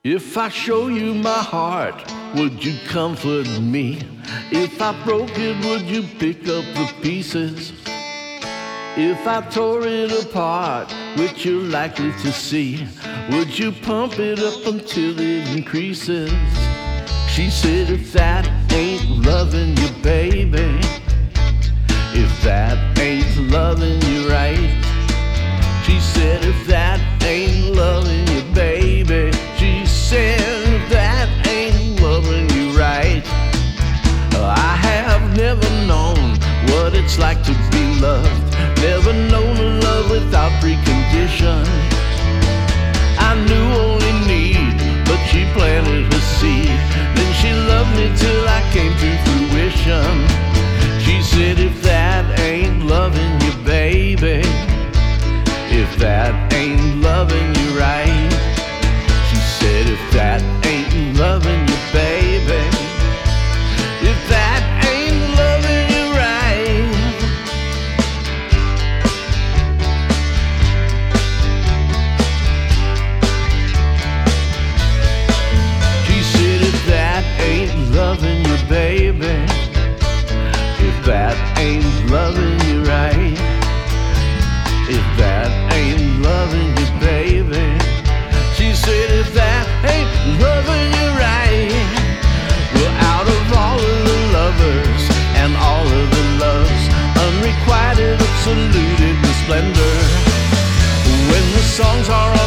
If I show you my heart, would you comfort me? If I broke it, would you pick up the pieces? If I tore it apart, which you're likely to see, would you pump it up until it increases? She said, if that ain't loving you, baby, if that ain't loving you right. She said, if that ain't loving you, baby. She said, if that ain't loving you right. I have never known what it's like to be loved. Never known a love without precondition. I knew only need, but she planted her seed. Then she loved me till I came to fruition. She said, if that ain't loving you, baby, if that ain't loving you right. She said, if that ain't loving you, baby, if that ain't loving you right. She said, if that ain't loving you, baby, if that ain't loving you right. If that ain't loving you, baby. She said, if that ain't loving you right. Well, out of all of the lovers and all of the loves, unrequited, absolute in the splendor, when the songs are